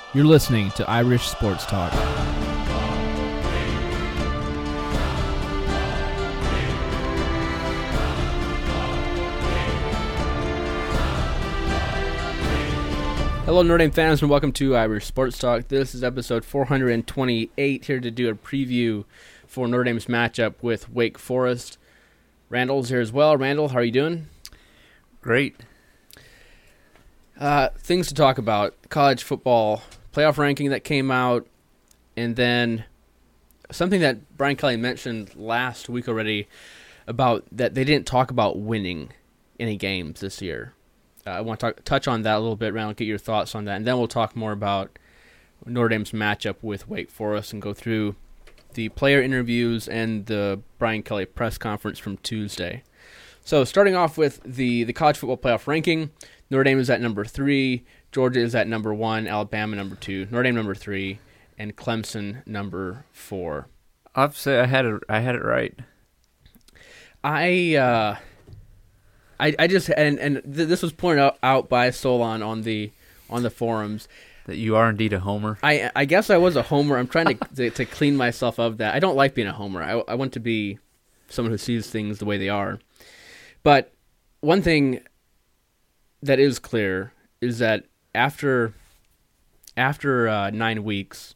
You're listening to Irish Sports Talk. Hello, Notre Dame fans, and welcome to Irish Sports Talk. This is episode 428, here to do a preview for Notre Dame's matchup with Wake Forest. Randall's here as well. Randall, how are you doing? Great. Things to talk about. College football playoff ranking that came out, and then something that Brian Kelly mentioned last week already about that they didn't talk about winning any games this year. I want to touch on that a little bit, Randall, get your thoughts on that, and then we'll talk more about Notre Dame's matchup with Wake Forest and go through the player interviews and the Brian Kelly press conference from Tuesday. So starting off with the college football playoff ranking, Notre Dame is at number 3, Georgia is at number 1, Alabama number 2, Notre Dame number 3, and Clemson number 4. I have to say I had it right. I just this was pointed out by Solon on the forums That you are indeed a homer. I guess I was a homer. I'm trying to clean myself of that. I don't like being a homer. I want to be someone who sees things the way they are. But one thing that is clear is that after 9 weeks,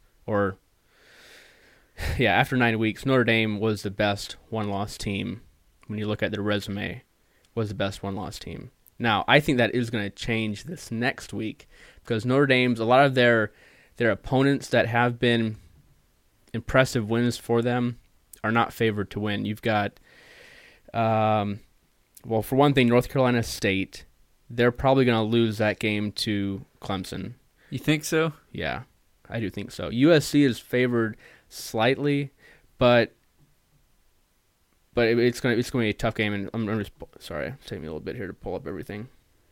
after 9 weeks, Notre Dame was the best one-loss team. When you look at their resume, was the best one-loss team. Now, I think that is going to change this next week because Notre Dame's, a lot of their opponents that have been impressive wins for them are not favored to win. You've got, for one thing, North Carolina State. They're probably going to lose that game to Clemson. You think so? Yeah, I do think so. USC is favored slightly, but it's going to be a tough game. And I'm just sorry, it's taking me a little bit here to pull up everything.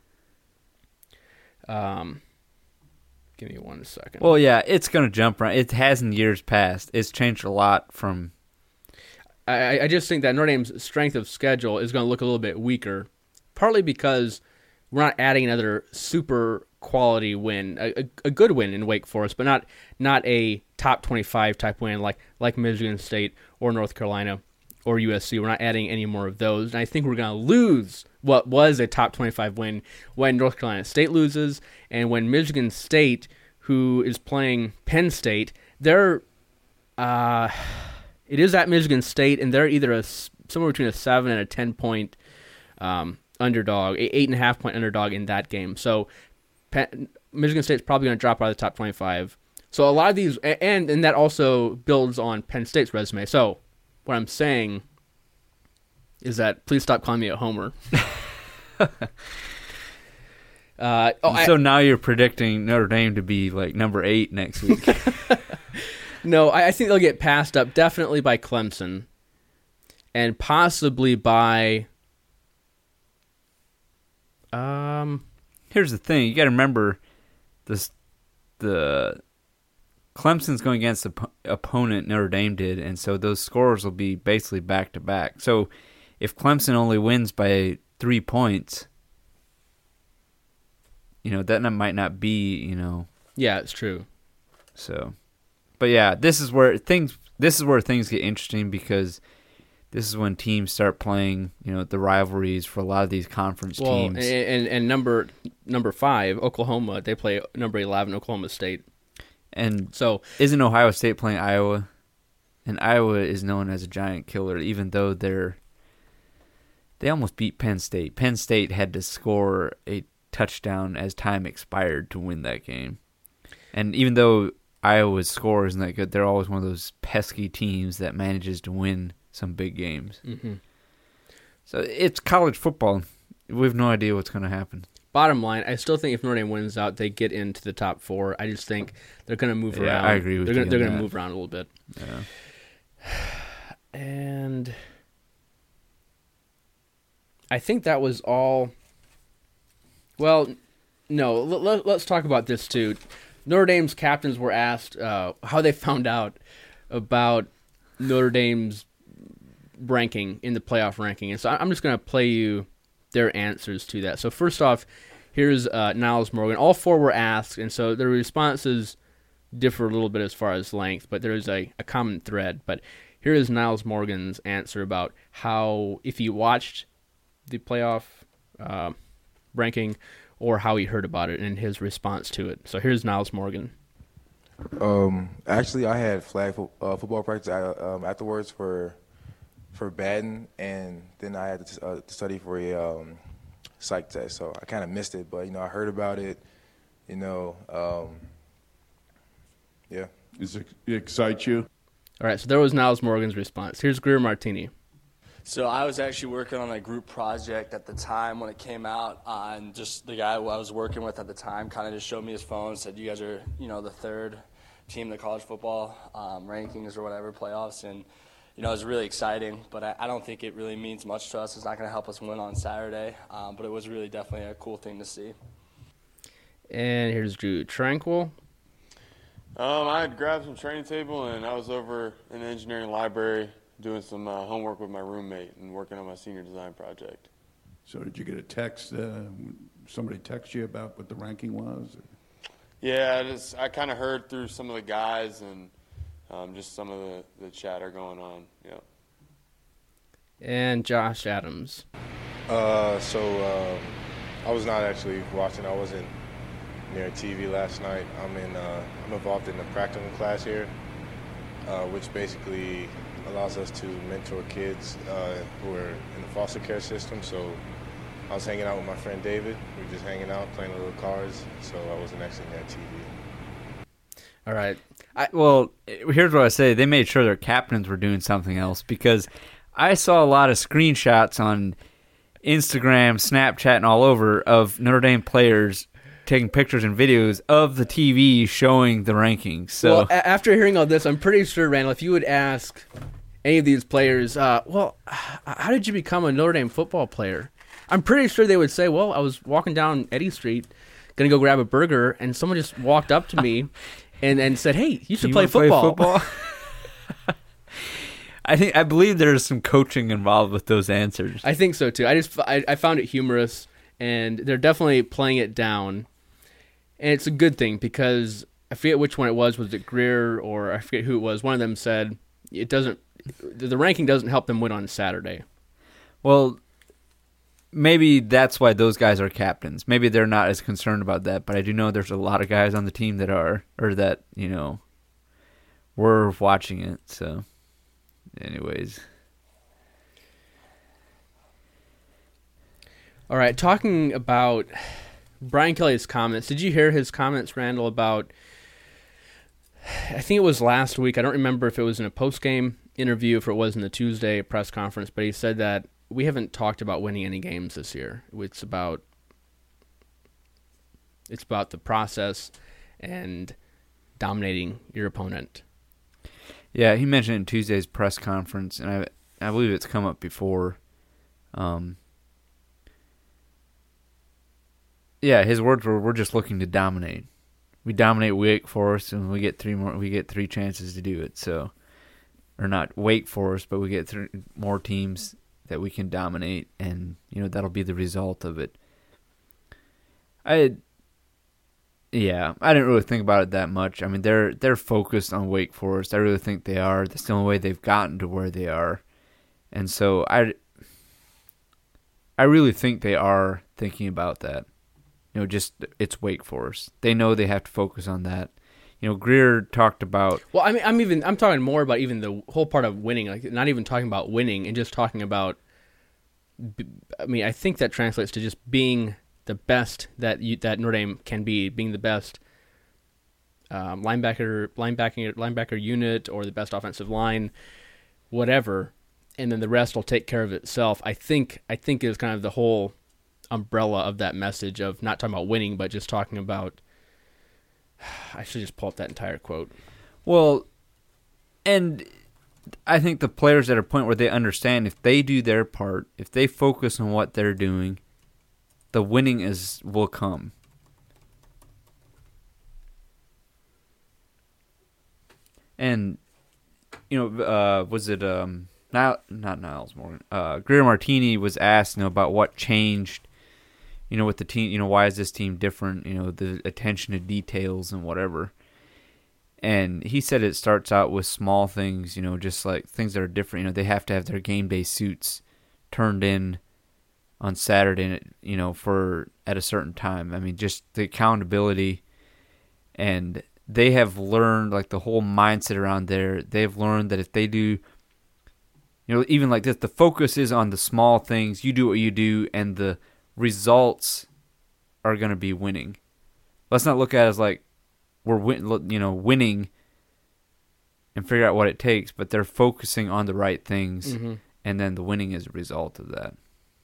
Give me 1 second. Well, yeah, it's going to jump around. It has in years past. It's changed a lot from. I just think that Notre Dame's strength of schedule is going to look a little bit weaker, partly because we're not adding another super quality win, a good win in Wake Forest, but not a top 25 type win like Michigan State or North Carolina or USC. We're not adding any more of those. And I think we're going to lose what was a top 25 win when North Carolina State loses and when Michigan State, who is playing Penn State, it is at Michigan State, and they're either somewhere between a 7 and a 10-point underdog, 8.5-point underdog in that game. So Michigan State's probably going to drop out of the top 25. So a lot of these, and that also builds on Penn State's resume. So what I'm saying is that please stop calling me a homer. So now you're predicting Notre Dame to be like number 8 next week. No, I think they'll get passed up definitely by Clemson and possibly by Here's the thing. You got to remember the Clemson's going against the opponent Notre Dame did, and so those scores will be basically back-to-back. So if Clemson only wins by 3 points, that might not be, Yeah, it's true. So, but yeah, this is where things get interesting because this is when teams start playing, the rivalries for a lot of these conference teams. And number 5, Oklahoma, they play number 11, Oklahoma State. And so isn't Ohio State playing Iowa? And Iowa is known as a giant killer, even though they almost beat Penn State. Penn State had to score a touchdown as time expired to win that game. And even though Iowa's score isn't that good, they're always one of those pesky teams that manages to win some big games. Mm-hmm. So it's college football. We have no idea what's going to happen. Bottom line, I still think if Notre Dame wins out, they get into the top 4. I just think they're going to move around. I agree with you. They're going to move around a little bit. Yeah. And I think that was all. Well, no, let's talk about this too. Notre Dame's captains were asked how they found out about Notre Dame's ranking in the playoff ranking. And so I'm just going to play you their answers to that. So first off, here's Niles Morgan. All four were asked, and so their responses differ a little bit as far as length, but there is a common thread. But here is Niles Morgan's answer about how, if he watched the playoff ranking, or how he heard about it and his response to it. So here's Niles Morgan. Actually, I had flag football practice afterwards for batting, and then I had to study for a psych test. So I kind of missed it, but I heard about it. Yeah. Does it excite you? All right, so there was Niles Morgan's response. Here's Greer Martini. So I was actually working on a group project at the time when it came out, and just the guy who I was working with at the time kind of just showed me his phone and said, you guys are, the third team in the college football rankings or whatever, playoffs, and, it was really exciting, but I don't think it really means much to us. It's not going to help us win on Saturday, but it was really definitely a cool thing to see. And here's Drew Tranquil. I had grabbed some training table, and I was over in the engineering library doing some homework with my roommate and working on my senior design project. So did you get a text, somebody text you about what the ranking was? Yeah, I kind of heard through some of the guys and just some of the chatter going on, yeah. And Josh Adams. So I was not actually watching. I wasn't near TV last night. I'm involved in the practicum class here, which basically allows us to mentor kids who are in the foster care system. So I was hanging out with my friend David. We were just hanging out, playing little cards. So I wasn't actually near TV. All right. Well, here's what I say. They made sure their captains were doing something else, because I saw a lot of screenshots on Instagram, Snapchat, and all over of Notre Dame players taking pictures and videos of the TV showing the rankings. So, well, after hearing all this, I'm pretty sure, Randall, if you would ask any of these players, how did you become a Notre Dame football player? I'm pretty sure they would say, well, I was walking down Eddy Street, going to go grab a burger, and someone just walked up to me and said, hey, you should play football. I believe there's some coaching involved with those answers. I think so, too. I found it humorous, and they're definitely playing it down. And it's a good thing, because I forget which one it was it Greer or I forget who it was. One of them said the ranking doesn't help them win on Saturday. Well, maybe that's why those guys are captains. Maybe they're not as concerned about that, but I do know there's a lot of guys on the team that are, or that, were watching it. So, anyways. All right, talking about Brian Kelly's comments. Did you hear his comments, Randall, about, I think it was last week. I don't remember if it was in a post-game interview, if it was in the Tuesday press conference, but he said that we haven't talked about winning any games this year. It's about the process and dominating your opponent. Yeah, he mentioned it in Tuesday's press conference, and I believe it's come up before. Yeah, his words were, "We're just looking to dominate. We dominate Wake Forest, and we get three chances to do it. So, or not Wake Forest, but we get more teams that we can dominate, and that'll be the result of it." I didn't really think about it that much. I mean, they're focused on Wake Forest. I really think they are. That's the only way they've gotten to where they are, and so I really think they are thinking about that. Just it's Wake Forest. They know they have to focus on that. Greer talked about. Well, I'm talking more about even the whole part of winning. Like, not even talking about winning and just talking about. I think that translates to just being the best that Notre Dame can be, being the best linebacker unit or the best offensive line, whatever, and then the rest will take care of itself. I think is kind of the whole umbrella of that message of not talking about winning, but just talking about. I should just pull up that entire quote. Well, and I think the players at a point where they understand if they do their part, if they focus on what they're doing, the winning will come. And was it not Niles Morgan? Greer Martini was asked, about what changed. With the team, why is this team different? The attention to details and whatever. And he said it starts out with small things, just like things that are different. They have to have their game day suits turned in on Saturday, for at a certain time. I mean, just the accountability, and they have learned like the whole mindset around there. They've learned that if they do, even like this, the focus is on the small things. You do what you do, and the results are going to be winning. Let's not look at it as like we're winning and figure out what it takes, but they're focusing on the right things, and then the winning is a result of that.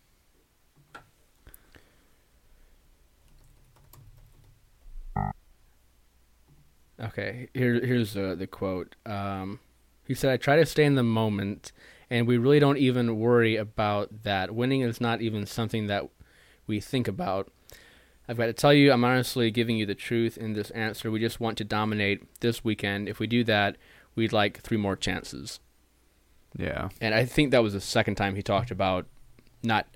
Okay, here's the quote. He said, "I try to stay in the moment, and we really don't even worry about that. Winning is not even something that we think about. I've got to tell you, I'm honestly giving you the truth in this answer. We just want to dominate this weekend. If we do that, we'd like 3 more chances." Yeah. And I think that was the second time he talked about not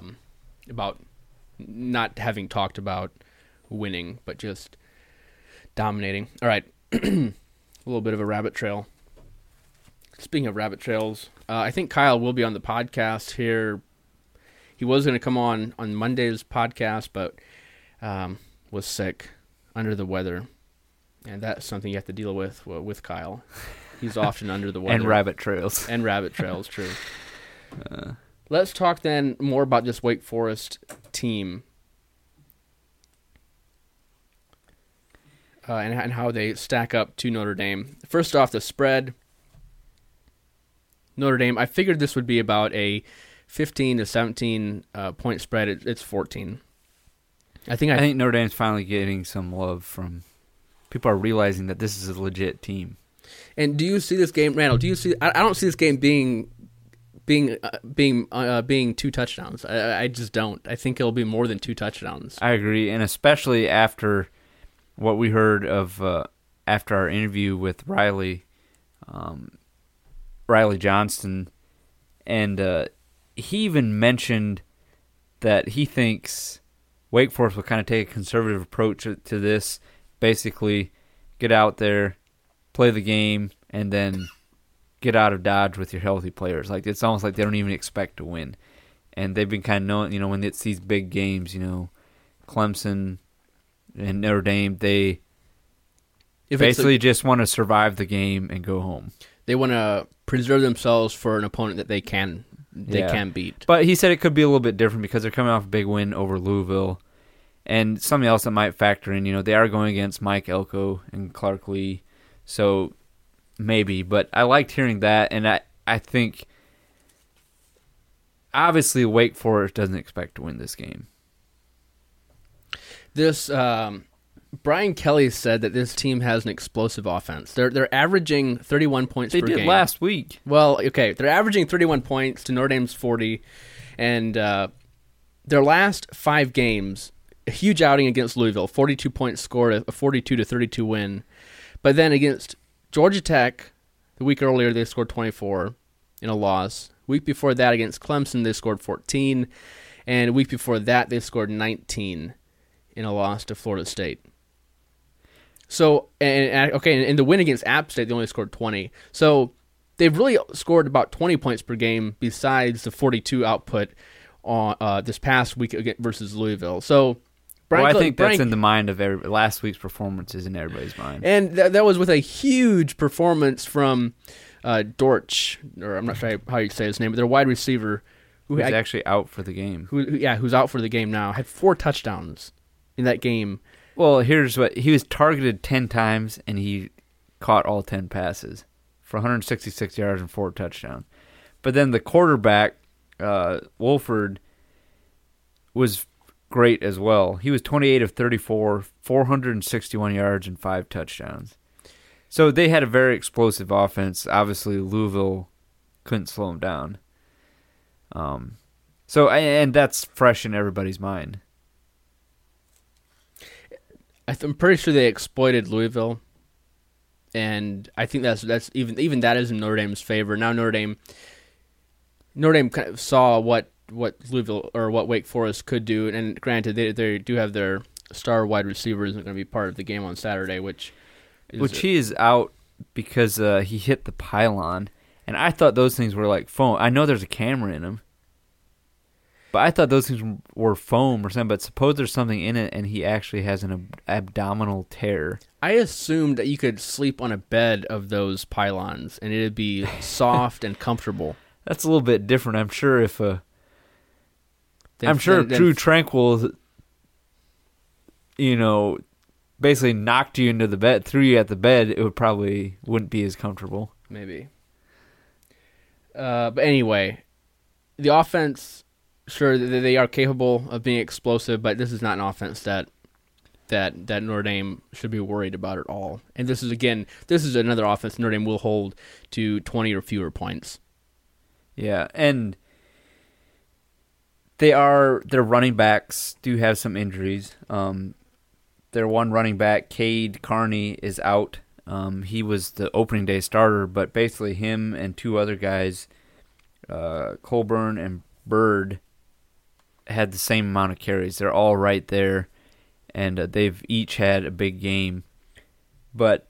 having talked about winning, but just dominating. All right, a little bit of a rabbit trail. Speaking of rabbit trails, I think Kyle will be on the podcast here. He was going to come on Monday's podcast, but was sick, under the weather, and that's something you have to deal with Kyle. He's often under the weather. And rabbit trails. And rabbit trails, true. Let's talk then more about this Wake Forest team and how they stack up to Notre Dame. First off, the spread. Notre Dame, I figured this would be about a 15 to 17 point spread. It's 14. I think Notre Dame's finally getting some love from people. Are realizing that this is a legit team. And do you see this game, Randall? I don't see this game being 2 touchdowns. I just don't. I think it'll be more than 2 touchdowns. I agree, and especially after what we heard of after our interview with Riley Johnston, and he even mentioned that he thinks Wake Forest will kind of take a conservative approach to this, basically get out there, play the game, and then get out of Dodge with your healthy players. Like, it's almost like they don't even expect to win. And they've been kind of knowing, when it's these big games, Clemson and Notre Dame, they basically just want to survive the game and go home. They want to preserve themselves for an opponent that they can beat. But he said it could be a little bit different because they're coming off a big win over Louisville. And something else that might factor in, they are going against Mike Elko and Clark Lee. So maybe. But I liked hearing that. And I think, obviously, Wake Forest doesn't expect to win this game. This Brian Kelly said that this team has an explosive offense. They're averaging 31 points per game. They did last week. Well, okay, they're averaging 31 points to Notre Dame's 40, and their last 5 games, a huge outing against Louisville, 42 points scored, a 42-32 win. But then against Georgia Tech, the week earlier, they scored 24 in a loss. Week before that, against Clemson, they scored 14, and a week before that, they scored 19 in a loss to Florida State. So, in the win against App State, they only scored 20. So, they've really scored about 20 points per game besides the 42 output on this past week versus Louisville. So, I think that's in the mind of last week's performance is in everybody's mind. And that was with a huge performance from Dortch, or I'm not sure how you say his name, but their wide receiver. Who's actually out for the game. Who's out for the game now. Had 4 touchdowns in that game. Well, here's what he was targeted 10 times, and he caught all 10 passes for 166 yards and 4 touchdowns. But then the quarterback, Wolford, was great as well. He was 28 of 34, 461 yards and 5 touchdowns. So they had a very explosive offense. Obviously, Louisville couldn't slow them down. And that's fresh in everybody's mind. I'm pretty sure they exploited Louisville, and I think that's even that is in Notre Dame's favor. Now Notre Dame kind of saw what Louisville or what Wake Forest could do, and granted they do have their star wide receiver isn't going to be part of the game on Saturday, which Which he is out because he hit the pylon, and I thought those things were like foam. I know there's a camera in them, but I thought those things were foam or something. But suppose there's something in it, and he actually has an abdominal tear. I assumed that you could sleep on a bed of those pylons, and it'd be soft and comfortable. That's a little bit different. I'm sure if True Tranquil, basically knocked you into the bed, threw you at the bed, it wouldn't be as comfortable. Maybe. But anyway, the offense, sure, they are capable of being explosive, but this is not an offense that Notre Dame should be worried about at all. And this is another offense Notre Dame will hold to 20 or fewer points. Yeah, and their running backs do have some injuries. Their one running back, Cade Carney, is out. He was the opening day starter, but basically him and two other guys, Colburn and Bird, had the same amount of carries. They're all right there, and they've each had a big game. But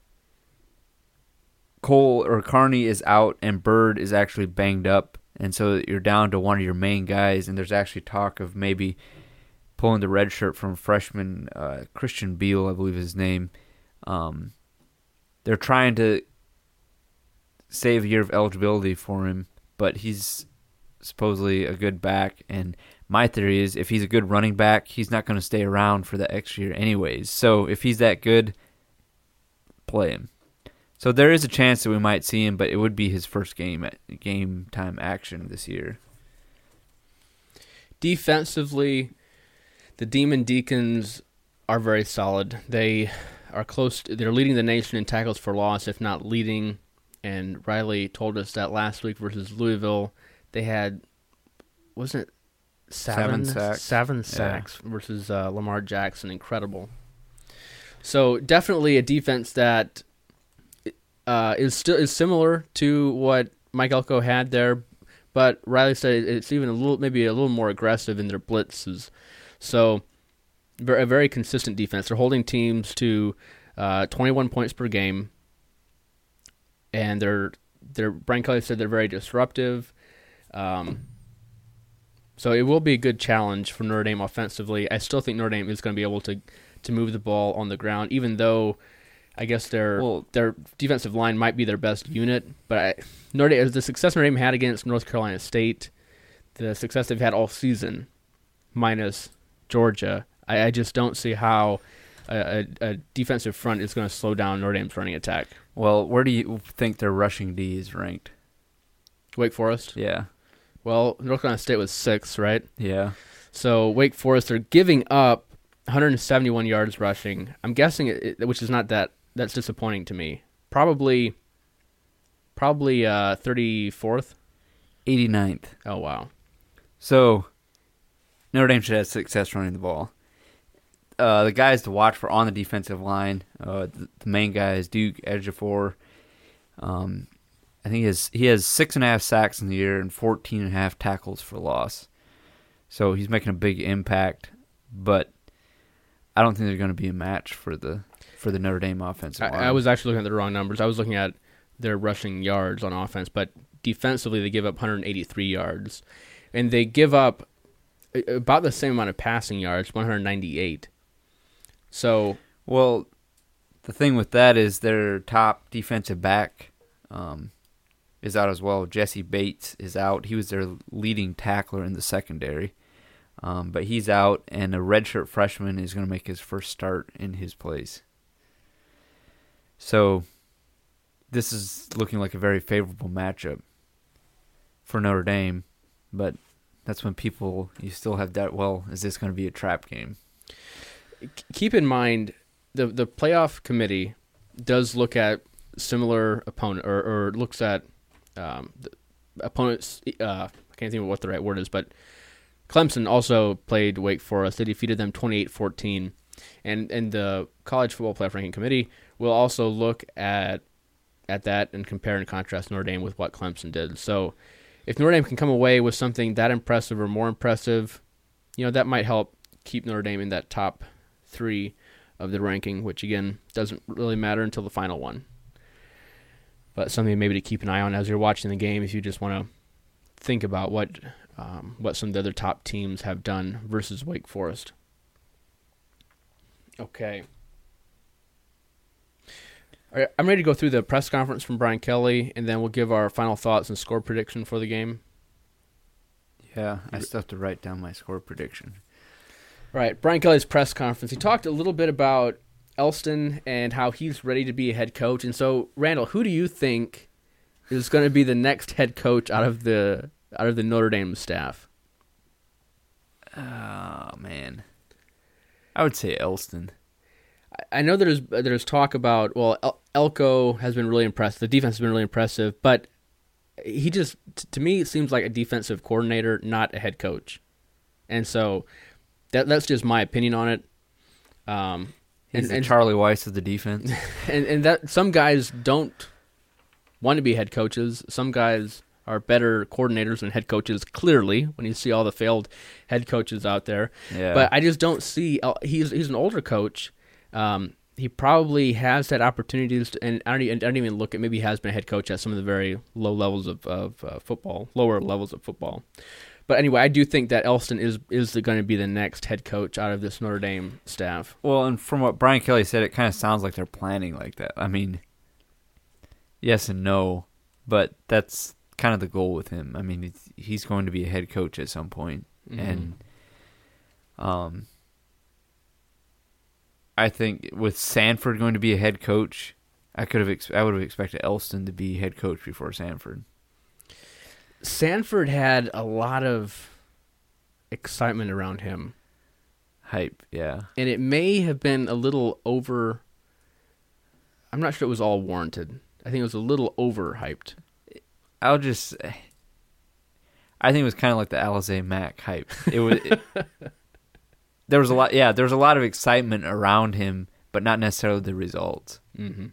Carney is out, and Bird is actually banged up, and so you're down to one of your main guys, and there's actually talk of maybe pulling the red shirt from freshman Christian Beal, I believe his name. They're trying to save a year of eligibility for him, but he's supposedly a good back, and my theory is if he's a good running back, he's not going to stay around for the extra year anyways. So if he's that good, play him. So there is a chance that we might see him, but it would be his first game time action this year. Defensively, the Demon Deacons are very solid. They are close. They're leading the nation in tackles for loss, if not leading. And Riley told us that last week versus Louisville, they had, wasn't it seven sacks versus Lamar Jackson. Incredible. So definitely a defense that is similar to what Mike Elko had there, but Riley said it's even maybe a little more aggressive in their blitzes. So a very consistent defense. They're holding teams to 21 points per game, and Brian Kelly said they're very disruptive. So it will be a good challenge for Notre Dame offensively. I still think Notre Dame is going to be able to move the ball on the ground, even though I guess their defensive line might be their best unit. But the success Notre Dame had against North Carolina State, the success they've had all season, minus Georgia, I just don't see how a defensive front is going to slow down Notre Dame's running attack. Well, where do you think their rushing D is ranked? Wake Forest? Yeah. Well, North Carolina State was 6th, right? Yeah. So Wake Forest, they're giving up 171 yards rushing. I'm guessing, which is not that's disappointing to me. Probably 34th? 89th. Oh, wow. So Notre Dame should have success running the ball. The guys to watch for on the defensive line, the main guy is Duke Ejiofor. I think he has 6.5 sacks in the year and 14.5 tackles for loss. So he's making a big impact, but I don't think they're going to be a match for the Notre Dame offensive line. I was actually looking at the wrong numbers. I was looking at their rushing yards on offense, but defensively they give up 183 yards, and they give up about the same amount of passing yards, 198. So, well, the thing with that is their top defensive back is out as well. Jesse Bates is out. He was their leading tackler in the secondary, but he's out, and a redshirt freshman is going to make his first start in his place. So this is looking like a very favorable matchup for Notre Dame, but that's when you still have that, well, is this going to be a trap game? Keep in mind, the playoff committee does look at similar opponent, or looks at the opponents. I can't think of what the right word is, but Clemson also played Wake Forest. They defeated them 28-14, and the College Football Playoff Ranking Committee will also look at that and compare and contrast Notre Dame with what Clemson did. So if Notre Dame can come away with something that impressive or more impressive, that might help keep Notre Dame in that top 3 of the ranking, which again doesn't really matter until the final one. But something maybe to keep an eye on as you're watching the game if you just want to think about what some of the other top teams have done versus Wake Forest. Okay. All right, I'm ready to go through the press conference from Brian Kelly, and then we'll give our final thoughts and score prediction for the game. Yeah, I still have to write down my score prediction. All right, Brian Kelly's press conference. He talked a little bit about Elston and how he's ready to be a head coach. And so, Randall, who do you think is going to be the next head coach out of the Notre Dame staff? Oh, man. I would say Elston. I know there's talk about, well, Elko has been really impressive. The defense has been really impressive, but he just, to me, it seems like a defensive coordinator, not a head coach. And so that's just my opinion on it. He's the Charlie Weiss of the defense. And that some guys don't want to be head coaches. Some guys are better coordinators than head coaches, clearly, when you see all the failed head coaches out there. Yeah. But I just don't see he's an older coach. He probably has had opportunities, and I don't even look at, maybe he has been a head coach at some of the very lower levels of football. But anyway, I do think that Elston is going to be the next head coach out of this Notre Dame staff. Well, and from what Brian Kelly said, it kind of sounds like they're planning like that. I mean, yes and no, but that's kind of the goal with him. I mean, he's going to be a head coach at some point, and I think with Sanford going to be a head coach, I would have expected Elston to be head coach before Sanford. Sanford had a lot of excitement around him. Hype, yeah. And it may have been a little over. I'm not sure it was all warranted. I think it was a little overhyped. I think it was kind of like the Alizé Mack hype. There was a lot. Yeah, there was a lot of excitement around him, but not necessarily the results. Mm-hmm.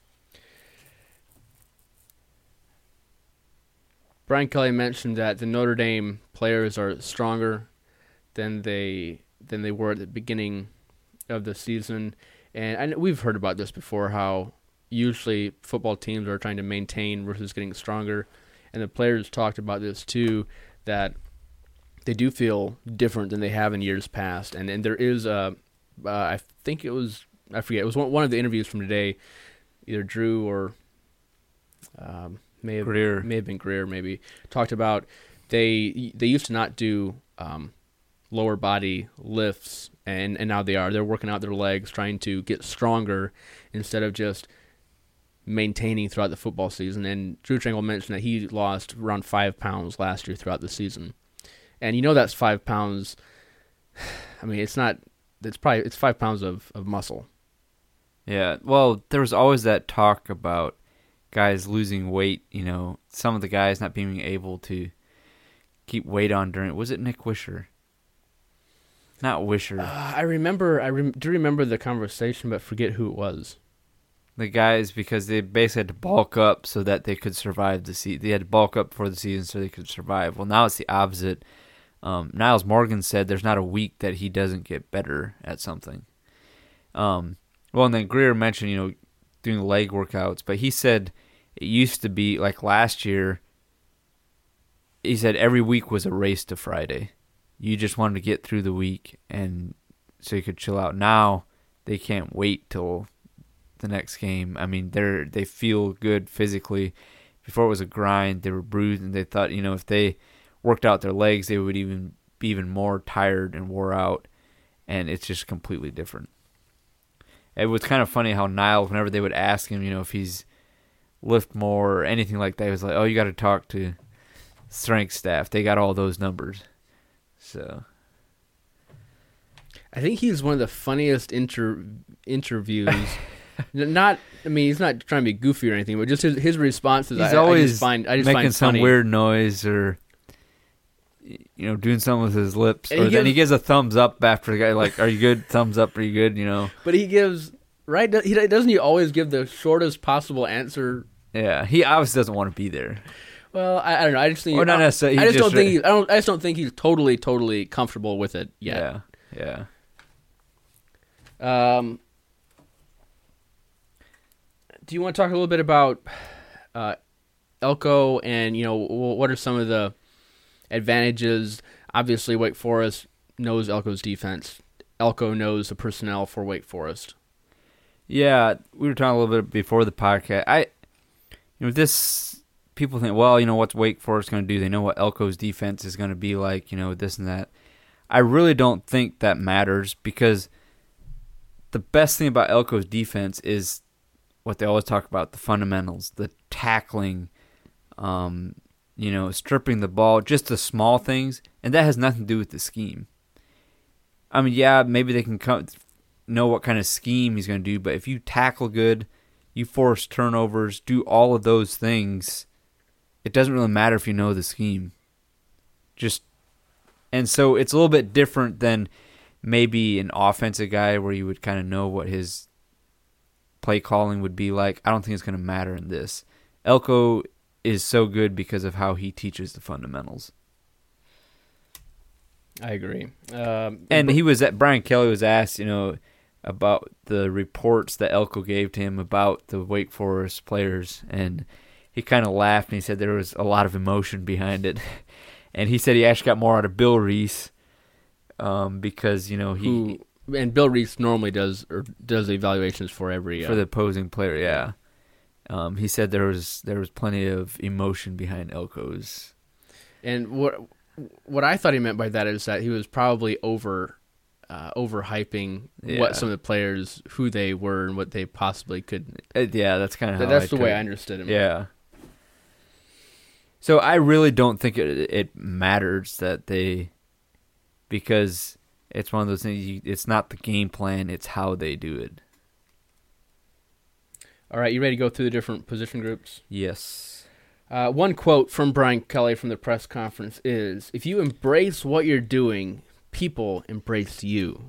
Brian Kelly mentioned that the Notre Dame players are stronger than they were at the beginning of the season, and we've heard about this before. How usually football teams are trying to maintain versus getting stronger, and the players talked about this too. That they do feel different than they have in years past, and there is I think it was, I forget, it was one of the interviews from today, either Drew or may have been Greer, maybe talked about they used to not do lower body lifts, and now they're working out their legs, trying to get stronger instead of just maintaining throughout the football season. And Drew Tranquil mentioned that he lost around 5 pounds last year throughout the season. And that's 5 pounds. I mean, it's 5 pounds of muscle. Yeah. Well, there was always that talk about guys losing weight. Some of the guys not being able to keep weight on during. Was it Nick Wisher? Not Wisher. I do remember the conversation, but forget who it was. The guys, because they basically had to bulk up so that they could survive the season. They had to bulk up for the season so they could survive. Well, now it's the opposite. Niles Morgan said there's not a week that he doesn't get better at something. And then Greer mentioned, doing leg workouts, but he said it used to be like last year. He said every week was a race to Friday. You just wanted to get through the week and so you could chill out. Now they can't wait till the next game. I mean, they feel good physically. Before it was a grind, they were bruised, and they thought, if they worked out their legs, they would be even more tired and wore out, and it's just completely different. It was kind of funny how Niles, whenever they would ask him, if he's lift more or anything like that, he was like, "Oh, you got to talk to strength staff. They got all those numbers." So I think he's one of the funniest interviews. He's not trying to be goofy or anything, but just his responses. He's always making some funny. weird noise or doing something with his lips, or then he gives a thumbs up after the guy, like, "Are you good?" Thumbs up, "Are you good?" But he gives doesn't he always give the shortest possible answer? Yeah, he obviously doesn't want to be there. Well, I don't know. I just think, or not necessarily. I just don't think he's totally comfortable with it yet. Yeah. Do you want to talk a little bit about Elko and, what are some of the advantages? Obviously, Wake Forest knows Elko's defense. Elko knows the personnel for Wake Forest. Yeah, we were talking a little bit before the podcast. People think, well, what's Wake Forest going to do? They know what Elko's defense is going to be like, this and that. I really don't think that matters because the best thing about Elko's defense is what they always talk about, the fundamentals, the tackling, stripping the ball, just the small things, and that has nothing to do with the scheme. I mean, yeah, maybe they can know what kind of scheme he's going to do, but if you tackle good, you force turnovers, do all of those things, it doesn't really matter if you know the scheme. And so it's a little bit different than maybe an offensive guy where you would kind of know what his play calling would be like. I don't think it's going to matter in this. Elko is so good because of how he teaches the fundamentals. I agree. And Brian Kelly was asked, about the reports that Elko gave to him about the Wake Forest players, and he kind of laughed and he said there was a lot of emotion behind it. And he said he actually got more out of Bill Reese because and Bill Reese normally does the evaluations for every for the opposing player. Yeah, he said there was plenty of emotion behind Elko's. And what I thought he meant by that is that he was probably overhyping what some of the players, who they were and what they possibly could. That's kind of how that's the way I understood him. Yeah. So I really don't think it matters because it's one of those things. It's not the game plan; it's how they do it. All right, you ready to go through the different position groups? Yes. One quote from Brian Kelly from the press conference is, "If you embrace what you're doing, people embrace you."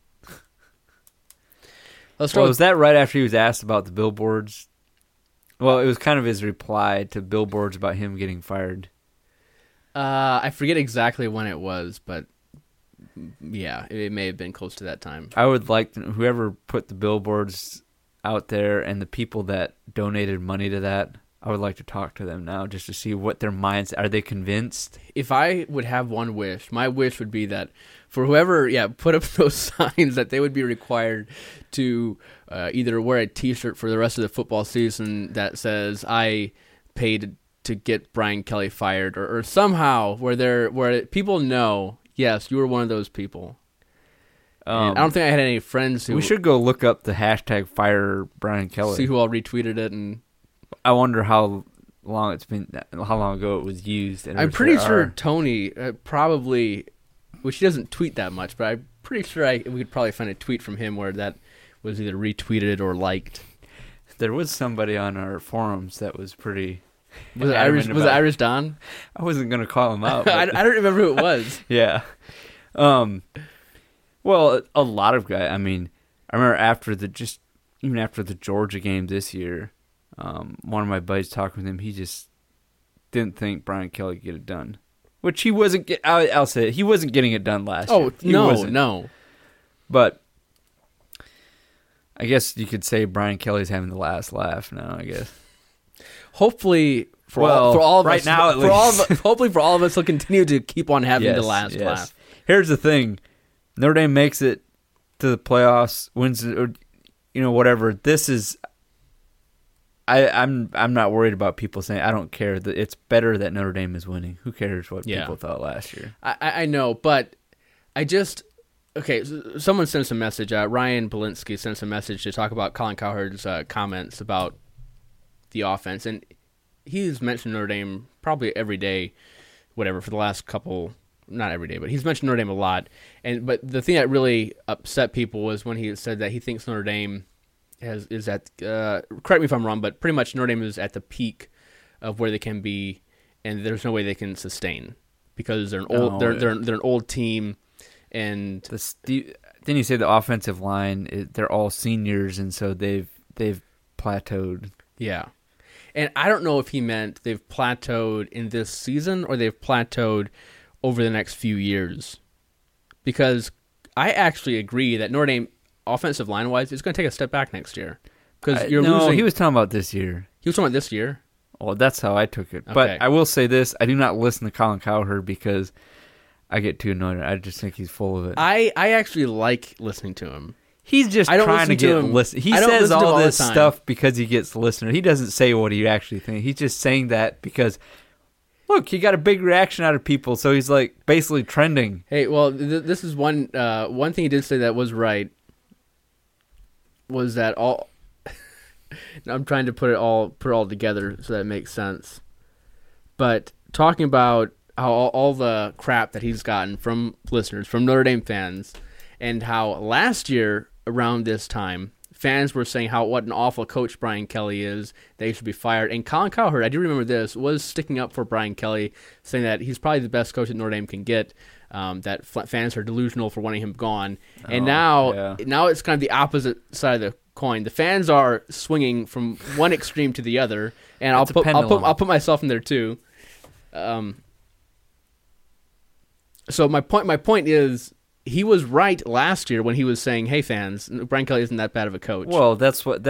Was that right after he was asked about the billboards? Well, it was kind of his reply to billboards about him getting fired. I forget exactly when it was, but yeah, it may have been close to that time. I would like whoever put the billboards out there and the people that donated money to that, I would like to talk to them now just to see what their minds are. They convinced? If I would have one wish, my wish would be that for whoever put up those signs, that they would be required to either wear a T-shirt for the rest of the football season that says "I paid to get Brian Kelly fired," or somehow where people know, yes, you were one of those people. I don't think I had any friends who. We should go look up the hashtag fire Brian Kelly. See who all retweeted it, and I wonder how long ago it was used. And I'm pretty sure Tony probably, which he doesn't tweet that much, but I'm pretty sure we could probably find a tweet from him where that was either retweeted or liked. There was somebody on our forums that was pretty. Was it Irish Don? I wasn't going to call him out. I don't remember who it was. Yeah. Well, a lot of guys. I mean, I remember even after the Georgia game this year, one of my buddies talking with him, he just didn't think Brian Kelly could get it done. Which he wasn't. I'll say it, he wasn't getting it done last year. Oh no. But I guess you could say Brian Kelly's having the last laugh now. I guess. Hopefully, for all of right us, now, hopefully for all of us, he'll continue to keep on having the last laugh. Here's the thing: Notre Dame makes it to the playoffs, wins it, or whatever. This is. I'm not worried about people saying I don't care. It's better that Notre Dame is winning. Who cares what people thought last year? I know, but I just someone sent us a message. Ryan Belinsky sent us a message to talk about Colin Cowherd's comments about the offense, and he's mentioned Notre Dame probably every day, whatever, for the last couple. Not every day, but he's mentioned Notre Dame a lot. But the thing that really upset people was when he said that he thinks Notre Dame is at correct me if I'm wrong, but pretty much Notre Dame is at the peak of where they can be, and there's no way they can sustain because they're an old team, and then you say the offensive line, they're all seniors, and so they've plateaued. Yeah, and I don't know if he meant they've plateaued in this season or they've plateaued over the next few years, because I actually agree that Notre Dame, offensive line-wise, is going to take a step back next year. Because you're no, losing. he was talking about this year. He was talking about this year. Well, that's how I took it. Okay. But I will say this. I do not listen to Colin Cowherd because I get too annoyed. I just think he's full of it. I actually like listening to him. He's just I don't trying to listen to get him. listen. He I don't says listen to him all all the this time. stuff because he gets listeners. He doesn't say what he actually thinks. He's just saying that because, look, he got a big reaction out of people, so he's like basically trending. Hey, well, this is one thing he did say that was right. Was that all? I'm trying to put it all together so that it makes sense. But talking about how all the crap that he's gotten from listeners, from Notre Dame fans, and how last year around this time, fans were saying what an awful coach Brian Kelly is, that he should be fired. And Colin Cowherd, I do remember this, was sticking up for Brian Kelly, saying that he's probably the best coach that Notre Dame can get, that fans are delusional for wanting him gone. And now it's kind of the opposite side of the coin. The fans are swinging from one extreme to the other, and I'll put myself in there too. So my point is, he was right last year when he was saying, "Hey fans, Brian Kelly isn't that bad of a coach." Well, Well,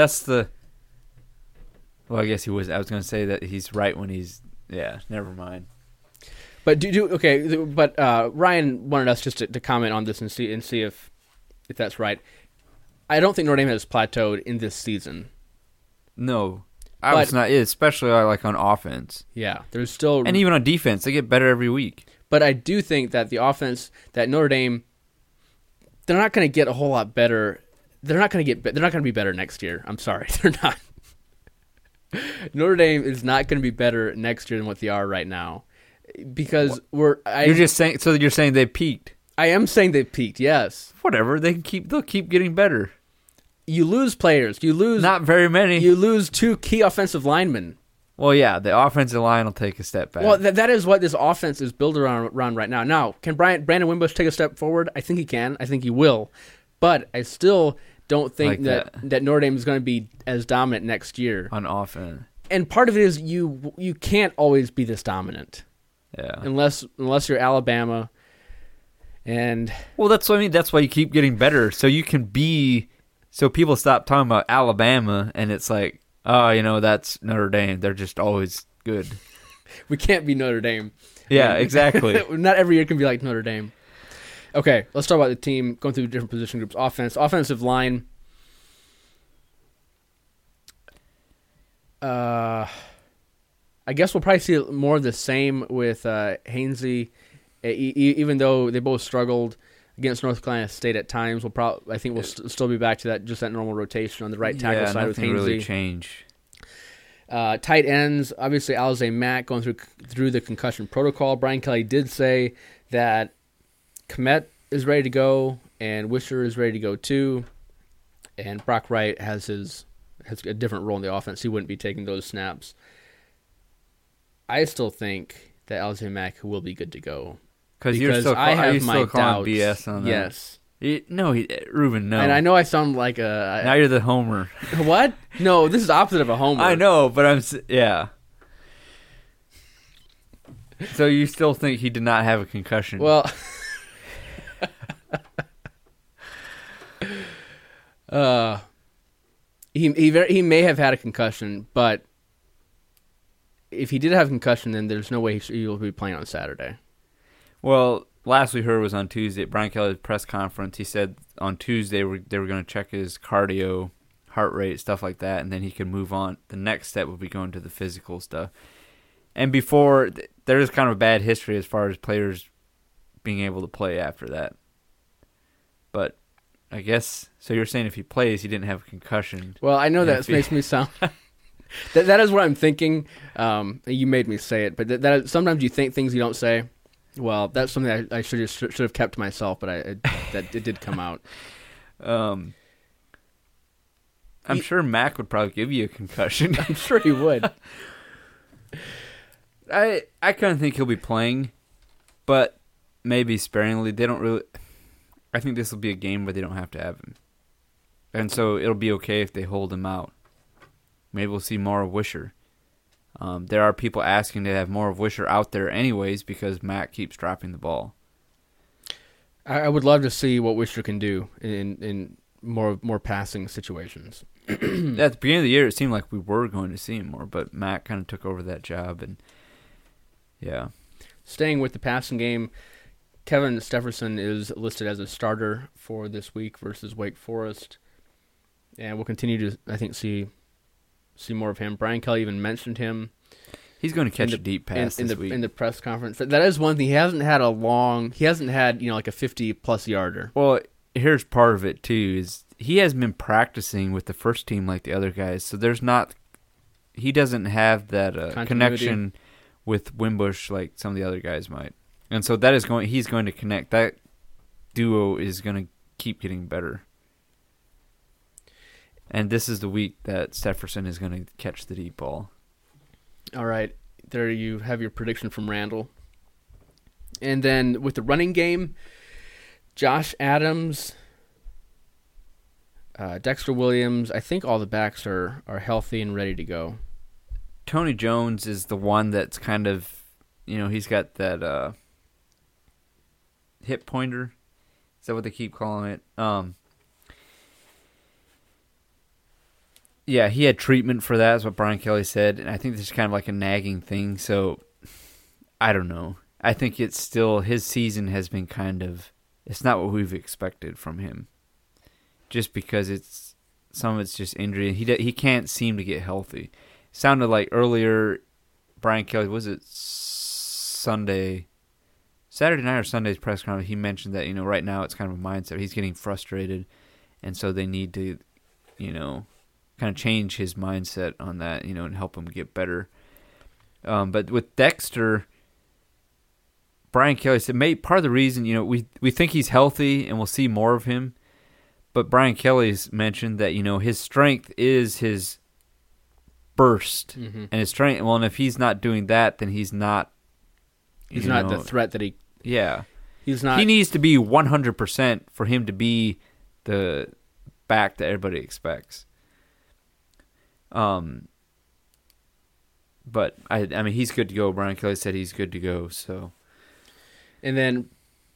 I guess he was. I was going to say that he's right when he's. Yeah, never mind. But Ryan wanted us just to comment on this and see if that's right. I don't think Notre Dame has plateaued in this season. No, I was not. Especially like on offense. Yeah, there's still, and even on defense, they get better every week. But I do think that the offense that Notre Dame, they're not going to get a whole lot better. They're not going to be better next year. I'm sorry, they're not. Notre Dame is not going to be better next year than what they are right now, because you're just saying. So you're saying they peaked. I am saying they peaked. Yes. Whatever. They'll keep getting better. You lose players. You lose not very many. You lose 2 key offensive linemen. Well, yeah, the offensive line will take a step back. Well, that is what this offense is built around right now. Now, can Brandon Wimbush take a step forward? I think he can. I think he will. But I still don't think that Notre Dame is going to be as dominant next year on offense. And part of it is you can't always be this dominant. Yeah. Unless you're Alabama. And well, that's what I mean. That's why you keep getting better, so you can be. So people stop talking about Alabama, and it's like, oh, that's Notre Dame. They're just always good. We can't be Notre Dame. Yeah, exactly. Not every year can be like Notre Dame. Okay, let's talk about the team going through different position groups. Offensive line. I guess we'll probably see more of the same with Hainsey. Even though they both struggled against North Carolina State at times, I think we'll still be back to that normal rotation on the right tackle side with Hainsey. Nothing really changed. Tight ends, obviously Alize Mack going through the concussion protocol. Brian Kelly did say that Kmet is ready to go and Wisher is ready to go too, and Brock Wright has a different role in the offense. He wouldn't be taking those snaps. I still think that Alize Mack will be good to go. Because you're still calling BS on that. Yes. Ruben, no. And I know I sound like a... Now you're the homer. What? No, this is opposite of a homer. I know, but yeah. So you still think he did not have a concussion? Well... he may have had a concussion, but if he did have a concussion, then there's no way he will be playing on Saturday. Well, last we heard was on Tuesday at Brian Kelly's press conference. He said on Tuesday they were going to check his cardio, heart rate, stuff like that, and then he could move on. The next step would be going to the physical stuff. And before, there is kind of a bad history as far as players being able to play after that. But I guess, so you're saying if he plays, he didn't have a concussion. Well, I know that makes me sound... that is what I'm thinking. You made me say it, but that sometimes you think things you don't say. Well, that's something I should have kept to myself, but it did come out. I'm sure Mac would probably give you a concussion. I'm sure he would. I kind of think he'll be playing, but maybe sparingly. They don't really. I think this will be a game where they don't have to have him, and so it'll be okay if they hold him out. Maybe we'll see more of Wisher. There are people asking to have more of Wisher out there anyways because Matt keeps dropping the ball. I would love to see what Wisher can do in more passing situations. At the beginning of the year, it seemed like we were going to see him more, but Matt kind of took over that job, and yeah. Staying with the passing game, Kevin Stepherson is listed as a starter for this week versus Wake Forest, and we'll continue to, I think, see more of him. Brian Kelly even mentioned him. He's going to catch a deep pass in this week. In the press conference. That is one thing. He hasn't had like a 50-plus yarder. Well, here's part of it, too, is he hasn't been practicing with the first team like the other guys, so he doesn't have that connection with Wimbush like some of the other guys might. And so he's going to connect. That duo is going to keep getting better. And this is the week that Stepherson is going to catch the deep ball. All right, there you have your prediction from Randall. And then with the running game, Josh Adams, Dexter Williams, I think all the backs are healthy and ready to go. Tony Jones is the one that's kind of, he's got that hip pointer. Is that what they keep calling it? Yeah, he had treatment for that, is what Brian Kelly said, and I think this is kind of like a nagging thing, so I don't know. I think it's still, his season has been it's not what we've expected from him, just because some of it's just injury, and he can't seem to get healthy. Sounded like earlier, Brian Kelly, was it Saturday night or Sunday's press conference, he mentioned that, right now it's kind of a mindset. He's getting frustrated, and so they need to, kind of change his mindset on that, and help him get better. But with Dexter, Brian Kelly said, part of the reason, we think he's healthy and we'll see more of him, but Brian Kelly's mentioned that, his strength is his burst, and his strength, and if he's not doing that, then he's not... He's not the threat that he... Yeah. He's not... He needs to be 100% for him to be the back that everybody expects. But I mean, he's good to go. Brian Kelly said he's good to go. So, and then,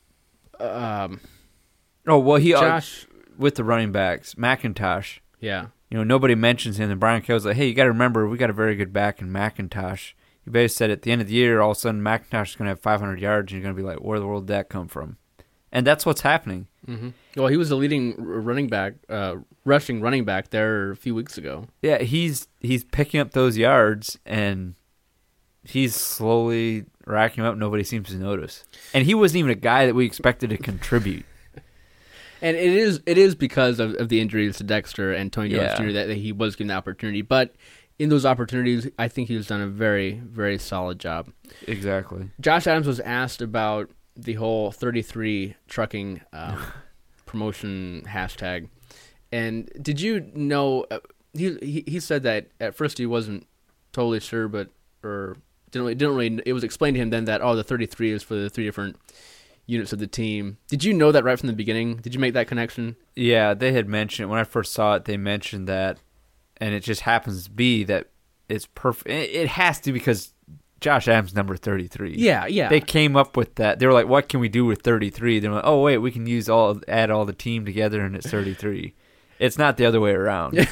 Josh with the running backs, McIntosh. Yeah, nobody mentions him. And Brian Kelly's like, hey, you got to remember, we got a very good back in McIntosh. You basically said at the end of the year, all of a sudden McIntosh is going to have 500 yards, and you're going to be like, where the world did that come from? And that's what's happening. Mm-hmm. Well, he was the leading rushing running back there a few weeks ago. Yeah, he's picking up those yards, and he's slowly racking up. Nobody seems to notice. And he wasn't even a guy that we expected to contribute. And it is because of the injuries to Dexter and Tony Jones Jr. that he was given the opportunity. But in those opportunities, I think he's done a very, very solid job. Exactly. Josh Adams was asked about the whole 33 trucking promotion hashtag. And did you know, he said that at first he wasn't totally sure, or didn't really, it was explained to him then that, the 33 is for the 3 different units of the team. Did you know that right from the beginning? Did you make that connection? Yeah, they had mentioned, when I first saw it, they mentioned that, and it just happens to be that it's perfect. It has to, because Josh Adams number 33. Yeah. They came up with that. They were like, what can we do with 33? They're like, oh, wait, we can add all the team together, and it's 33. It's not the other way around.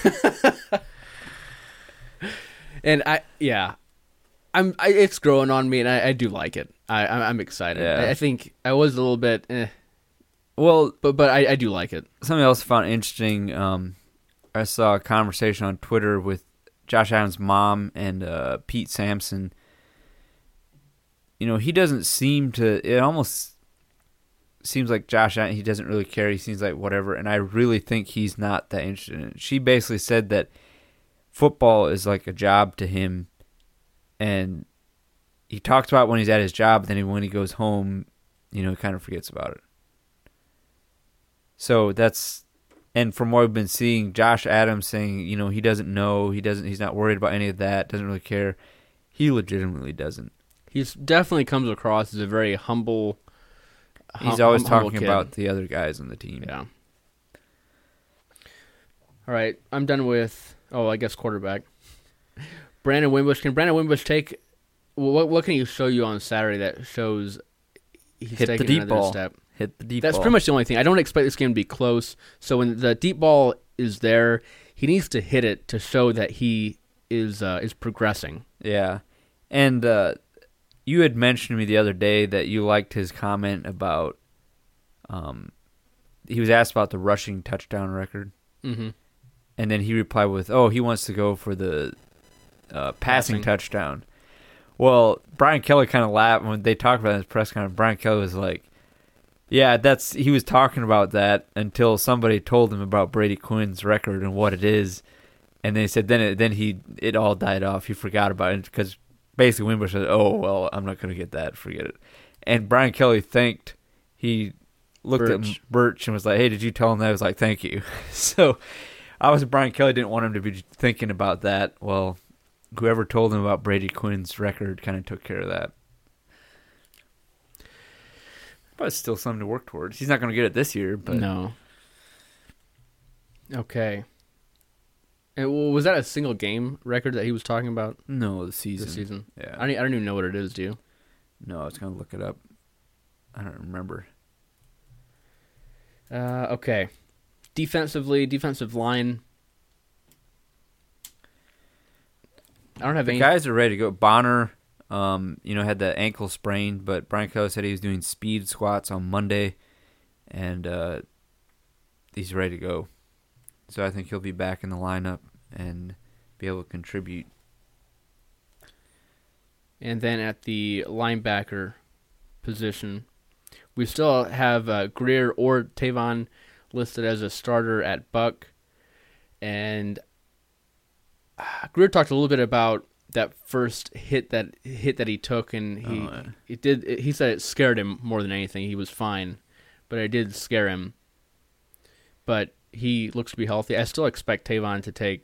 And it's growing on me, and I do like it. I'm excited. Yeah. I think I was a little bit, Well, but I do like it. Something else I found interesting. I saw a conversation on Twitter with Josh Adams' mom and Pete Sampson. He doesn't seem to. It almost seems like Josh Adams, he doesn't really care. He seems like whatever, and I really think he's not that interested in it. She basically said that football is like a job to him, and he talks about when he's at his job, then when he goes home, he kind of forgets about it. So and from what we've been seeing, Josh Adams saying, he doesn't know, he's not worried about any of that, doesn't really care. He legitimately doesn't. He's definitely comes across as a very humble. He's always talking kid. about the other guys on the team. Yeah. All right, I'm done with. I guess quarterback. Brandon Wimbush. Can Brandon Wimbush take? What can he show you on Saturday that shows he's hit taking the deep another ball? Step? Hit the deep That's ball. pretty much the only thing. I don't expect this game to be close. So when the deep ball is there, he needs to hit it to show that he is progressing. Yeah. And you had mentioned to me the other day that you liked his comment about he was asked about the rushing touchdown record. Mm-hmm. And then he replied with, he wants to go for the passing touchdown. Well, Brian Kelly kind of laughed when they talked about it in his press conference. Brian Kelly was like, yeah, he was talking about that until somebody told him about Brady Quinn's record and what it is. And they said then it all died off. He forgot about it because basically Wimbush said, I'm not going to get that. Forget it. And Brian Kelly he looked at Birch and was like, hey, did you tell him that? I was like, thank you. So obviously Brian Kelly didn't want him to be thinking about that. Well, whoever told him about Brady Quinn's record kind of took care of that. But it's still something to work towards. He's not going to get it this year, but no. Okay. And was that a single game record that he was talking about? No, the season. The season. Yeah. I don't even know what it is. Do you? No, I was going to look it up. I don't remember. Okay. Defensively, defensive line. I don't have any. The guys are ready to go. Bonner, had the ankle sprain, but Brian Kelly said he was doing speed squats on Monday, and he's ready to go. So I think he'll be back in the lineup and be able to contribute. And then at the linebacker position, we still have Greer or Tavon listed as a starter at Buck. And Greer talked a little bit about that first hit that he took, and he said it scared him more than anything. He was fine, but it did scare him. But he looks to be healthy. I still expect Tavon to take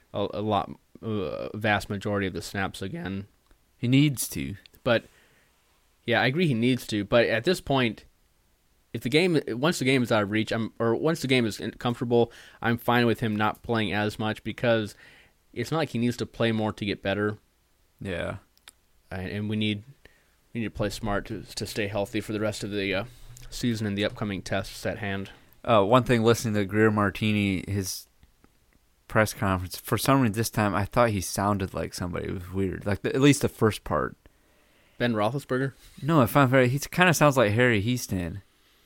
a vast majority of the snaps again. He needs to. But yeah, I agree he needs to. But at this point, once the game is out of reach, once the game is comfortable, I'm fine with him not playing as much because it's not like he needs to play more to get better. Yeah, and we need to play smart to stay healthy for the rest of the season and the upcoming tests at hand. One thing, listening to Greer Martini, his press conference, for some reason this time I thought he sounded like somebody. It was weird, like at least the first part. Ben Roethlisberger? No, I found he kind of sounds like Harry Heastan.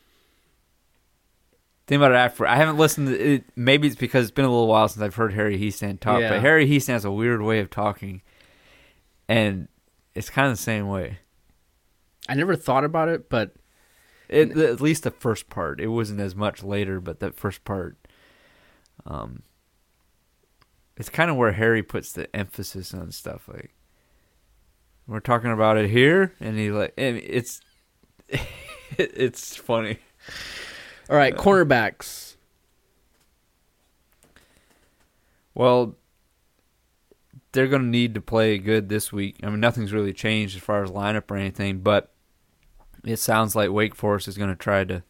Think about it after. I haven't listened to it. Maybe it's because it's been a little while since I've heard Harry Heastan talk, but Harry Heastan has a weird way of talking, and it's kind of the same way. I never thought about it, but at least the first part. It wasn't as much later, but that first part, it's kind of where Harry puts the emphasis on stuff. Like, we're talking about it here, and it's it's funny. All right, cornerbacks. Well, they're going to need to play good this week. I mean, nothing's really changed as far as lineup or anything, but it sounds like Wake Forest is going to try to,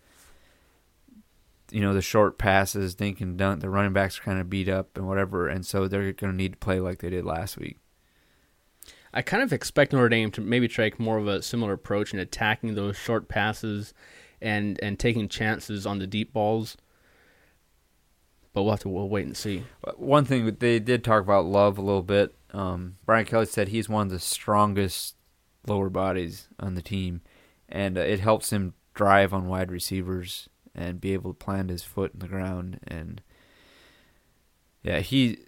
the short passes, dink and dunk. The running backs are kind of beat up and whatever, and so they're going to need to play like they did last week. I kind of expect Notre Dame to maybe take more of a similar approach in attacking those short passes and taking chances on the deep balls. But we'll wait and see. One thing, they did talk about Love a little bit. Brian Kelly said he's one of the strongest lower bodies on the team, and it helps him drive on wide receivers and be able to plant his foot in the ground. And yeah,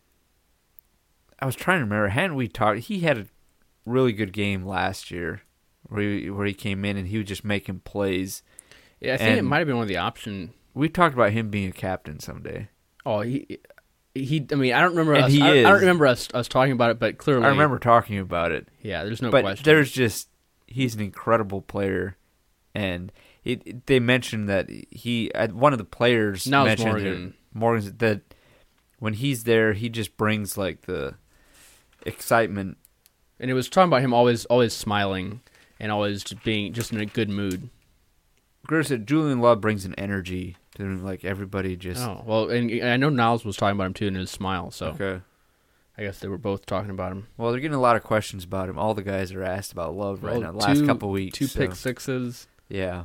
I was trying to remember, hadn't we talked? He had a really good game last year where he came in and he was just making plays. Yeah, I think it might have been one of the option. We talked about him being a captain someday. Oh, he. I mean, I don't remember. And us, he I, is. I don't remember us talking about it, but clearly I remember talking about it. Yeah, there's no but question. There's just he's an incredible player, and they mentioned that one of the players now mentioned Morgan's that when he's there, he just brings like the excitement. And it was talking about him always smiling and always being just in a good mood. Greer said Julian Love brings an energy to like everybody just. Oh well, and I know Niles was talking about him too in his smile. So okay, I guess they were both talking about him. Well, they're getting a lot of questions about him. All the guys are asked about Love right now. The last couple of weeks, 2 pick sixes. Yeah,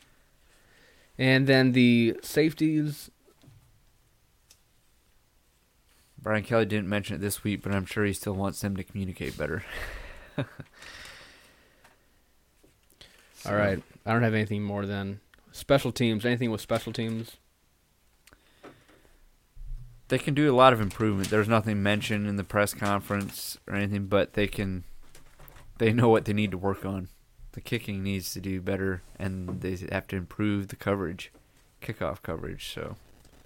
and then the safeties. Brian Kelly didn't mention it this week, but I'm sure he still wants them to communicate better. All right. I don't have anything more than special teams. Anything with special teams? They can do a lot of improvement. There's nothing mentioned in the press conference or anything, but they know what they need to work on. The kicking needs to do better, and they have to improve the coverage, kickoff coverage. So,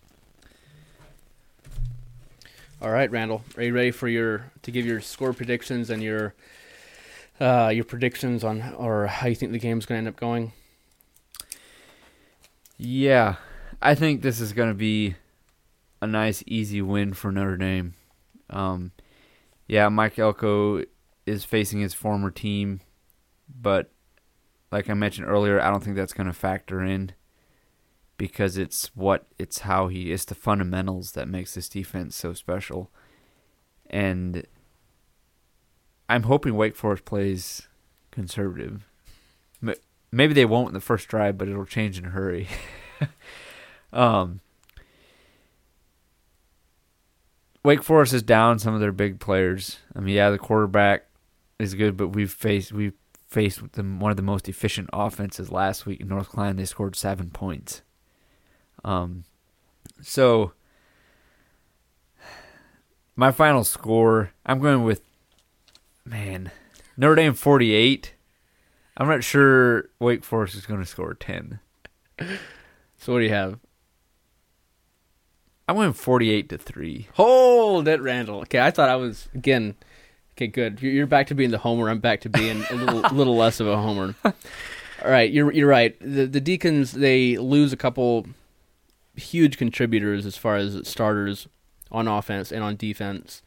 All right, Randall. Are you ready to give your score predictions and your predictions on or how you think the game's going to end up going? yeah, I think this is going to be a nice, easy win for Notre Dame. Mike Elko is facing his former team, but like I mentioned earlier, I don't think that's going to factor in because it's the fundamentals that makes this defense so special. And I'm hoping Wake Forest plays conservative. Maybe they won't in the first drive, but it'll change in a hurry. Wake Forest is down some of their big players. I mean, the quarterback is good, but we've faced one of the most efficient offenses last week in North Carolina. They scored 7 points. So my final score, I'm going with Notre Dame 48. I'm not sure Wake Forest is going to score 10. So what do you have? I'm going 48-3. Hold it, Randall. Okay, I thought I was, again, okay, good. You're back to being the homer. I'm back to being a little less of a homer. All right, you're right. The Deacons, they lose a couple huge contributors as far as starters on offense and on defense.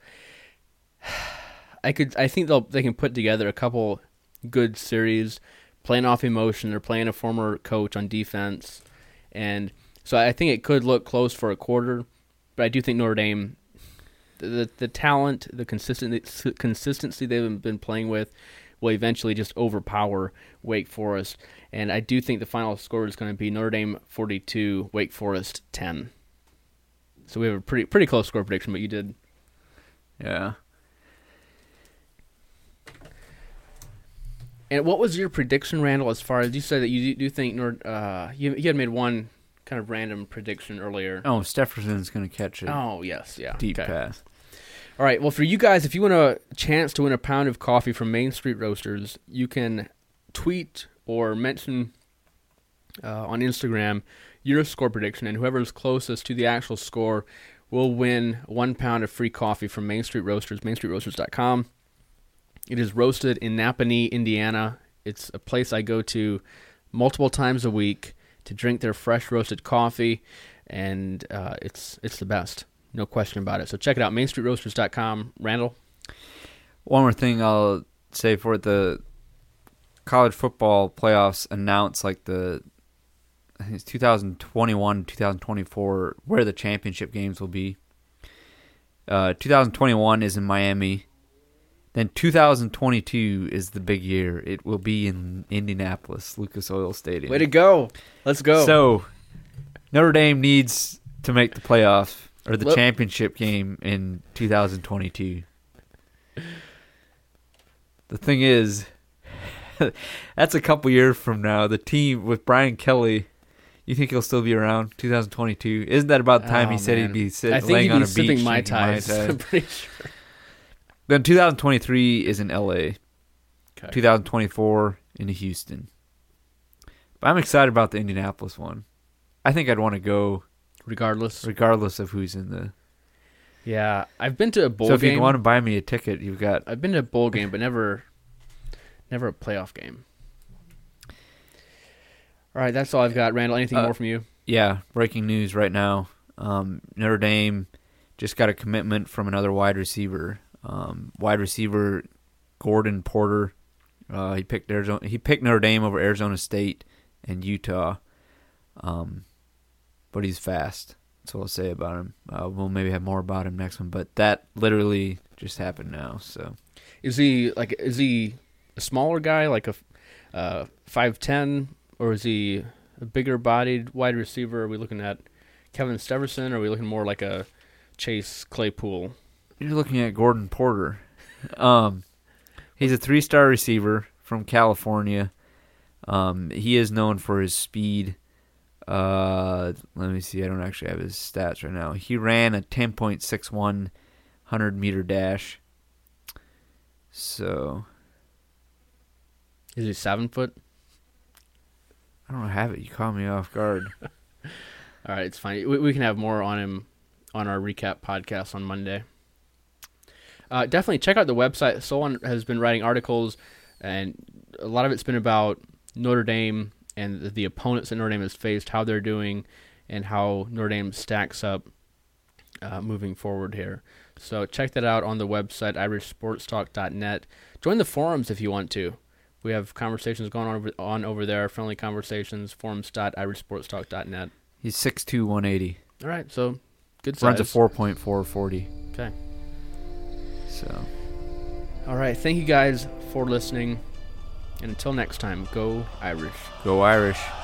I think they can put together a couple good series, playing off emotion. They're playing a former coach on defense, and so I think it could look close for a quarter. But I do think Notre Dame, the talent, the consistency they've been playing with, will eventually just overpower Wake Forest. And I do think the final score is going to be Notre Dame 42, Wake Forest 10. So we have a pretty close score prediction, but you did. Yeah. And what was your prediction, Randall, as far as you said that you do think you had made one kind of random prediction earlier. Oh, Stepherson's going to catch it. Oh, yes, yeah. Deep pass. All right, well, for you guys, if you want a chance to win a pound of coffee from Main Street Roasters, you can tweet or mention on Instagram your score prediction, and whoever's closest to the actual score will win 1 pound of free coffee from Main Street Roasters, mainstreetroasters.com. It is roasted in Napanee, Indiana. It's a place I go to multiple times a week to drink their fresh roasted coffee, and it's the best. No question about it. So check it out, mainstreetroasters.com. Randall? One more thing I'll say for the college football playoffs announce I think it's 2021, 2024, where the championship games will be. 2021 is in Miami. Then 2022 is the big year. It will be in Indianapolis, Lucas Oil Stadium. Way to go. Let's go. So Notre Dame needs to make the playoffs or the championship game in 2022. The thing is, that's a couple years from now. The team with Brian Kelly, you think he'll still be around 2022? Isn't that about the time he said he'd be laying on a beach sipping Mai Tais? I'm pretty sure. Then 2023 is in LA. Okay. 2024 in Houston. But I'm excited about the Indianapolis one. I think I'd want to go regardless of who's in the. Yeah, I've been to a bowl game. So if you want to buy me a ticket, you've got. I've been to a bowl game, but never a playoff game. All right, that's all I've got. Randall, anything more from you? Yeah, breaking news right now. Notre Dame just got a commitment from another wide receiver. Wide receiver Gordon Porter. He picked Notre Dame over Arizona State and Utah. But he's fast. That's what I'll say about him. We'll maybe have more about him next one, but that literally just happened now. So, is he a smaller guy, like a 5'10", or is he a bigger-bodied wide receiver? Are we looking at Kevin Steverson, or are we looking more like a Chase Claypool? You're looking at Gordon Porter. He's a 3-star receiver from California. He is known for his speed. Let me see. I don't actually have his stats right now. He ran a 10.61 100-meter dash. So, Is he 7 foot? I don't have it. You caught me off guard. All right, it's fine. We can have more on him on our recap podcast on Monday. Definitely check out the website. Someone has been writing articles, and a lot of it's been about Notre Dame and the opponents that Notre Dame has faced, how they're doing, and how Notre Dame stacks up moving forward here. So check that out on the website, irishsportstalk.net. Join the forums if you want to. We have conversations going on over there, friendly conversations, forums.irishsportstalk.net. He's 6'2", 180. All right, so good size. Runs a 4.440. Okay. So, All right, thank you guys for listening. And until next time, go Irish. go Irish.